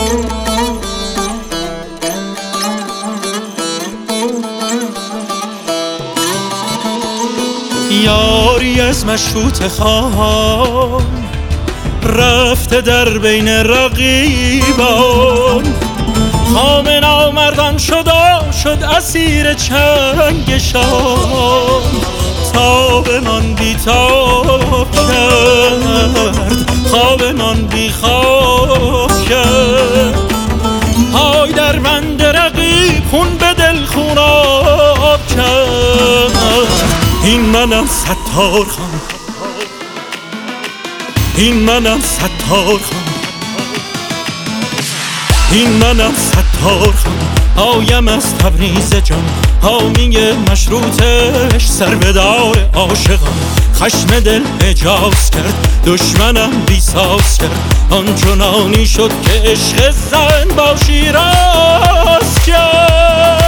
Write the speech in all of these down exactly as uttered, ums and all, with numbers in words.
یاری از مشروط خواهان رفته در بین رقیبان، خام نامردان شد و شد اسیر چنگشان. تاب من بی تاب کرد، خواب من بی خواب کرد. پای در بند رقیب خون به دل خوناب کرد. این منم ستار خان، این منم ستار خان، این منم ستار خان. آیم از تبریز جان، حامی مشروطش، سر به دار عاشقان. خشم دل اجاز کرد، دشمنم بیساز کرد. آنچنانی شد که عشق زن با شیراز کرد.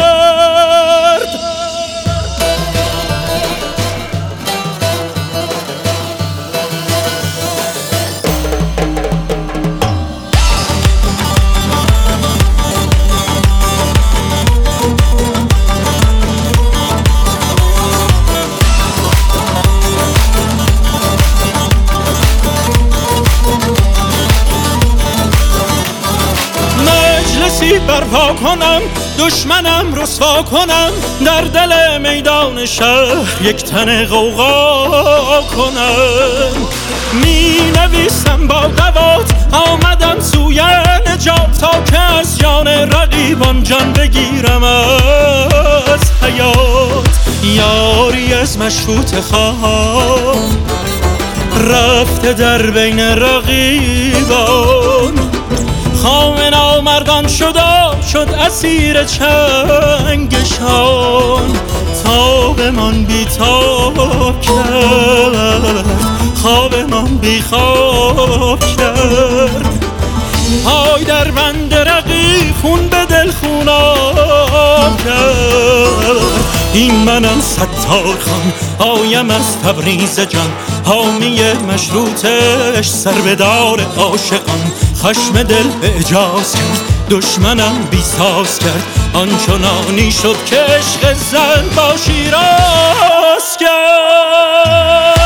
برپا کنم دشمنم رسوا کنم، در دل میدان شهر یک تن غوغا کنم. می نویسم با دوات آمدم سوی نجات، تا که از جان رقیبان جان بگیرم از حیات. یاری از مشروط خواهان رفته در بین رقیبان، خام نامردان شد و شد اسیر چنگشان. تاب من بی تاب کرد، خواب من بی خواب کرد. پای در بند رقیب خون به دل خوناب کرد. این منم ستار خان، آیم از تبریز جان، حامی مشروطش، سر به دار عاشقان. خشم دل اعجاز کرد، دشمنم بیساز کرد. آنچنانی شد که عشق زن با شیراز کرد.